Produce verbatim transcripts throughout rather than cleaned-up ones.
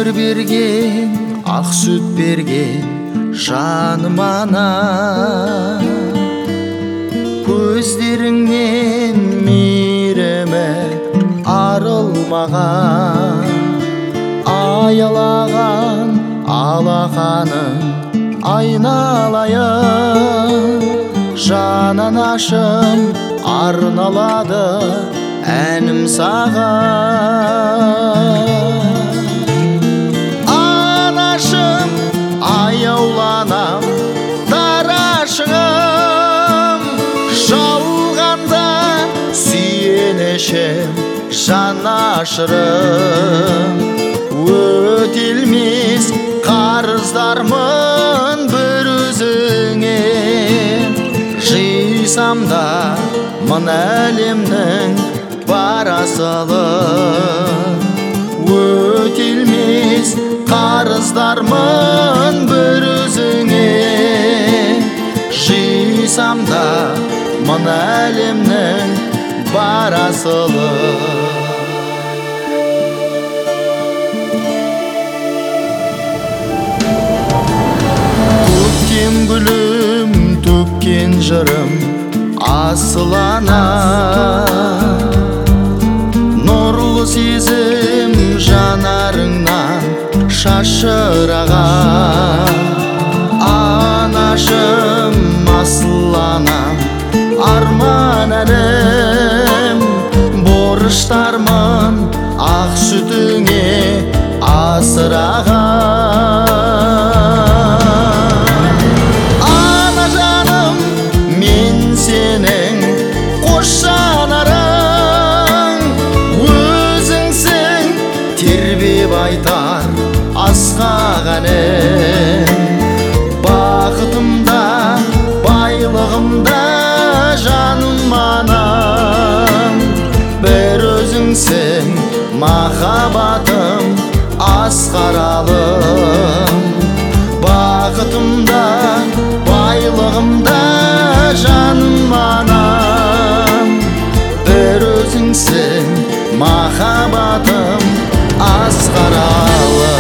өмір берген, ақ сүт берген жаным ана. Көздеріңнен мейірімі арылмаған, аялаған алақаның айналайын. Жананашым арналады әнім саған. Анашым аяуланам дарашығым, жауғанда сүйенешем жанашырым. Өтелмес қарыздармын бір өзіңе, жисам да мың әлемнің бар асылын. Өтелмес қарыздармын бір өзіңе, жисам да мың әлемнің бар асылын. Көктем гүлім төккен жырым асыл ана, нұрлы сезім жанарыңнан шашыраған. Анашым асыл анам, арман әлім, борыштармын ақ сүтіңе асыраған. Ана жаным, мен сенің қош жанарың, өзіңсің тербеп айтар асқақ әнім. Бақытымда, байлығымда жаным анам, бір өзіңсің махаббатым асқаралым. Бақытымда, байлығымда жаным анам, бір өзіңсің махаббатым асқаралым.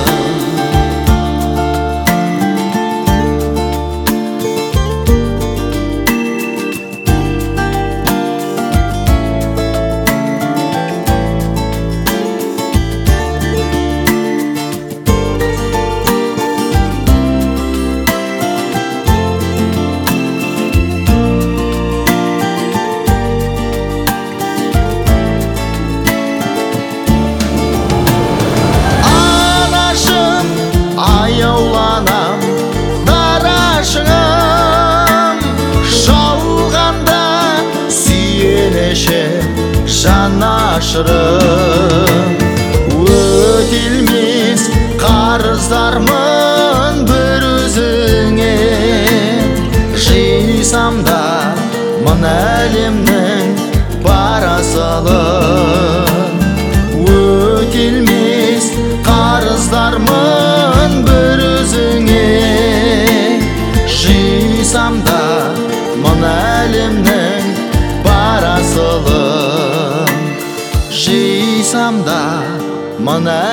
Аяуланам дарашығым, жауғанда сүйенешем жанашырым. Өтелмес қарыздармын бір өзіңе, жисам да мың әлемнің бар асылын. Өтелмес қарыздармын бір өзіңе, жисам да мың әлемнің бар асылын. Жисам да мың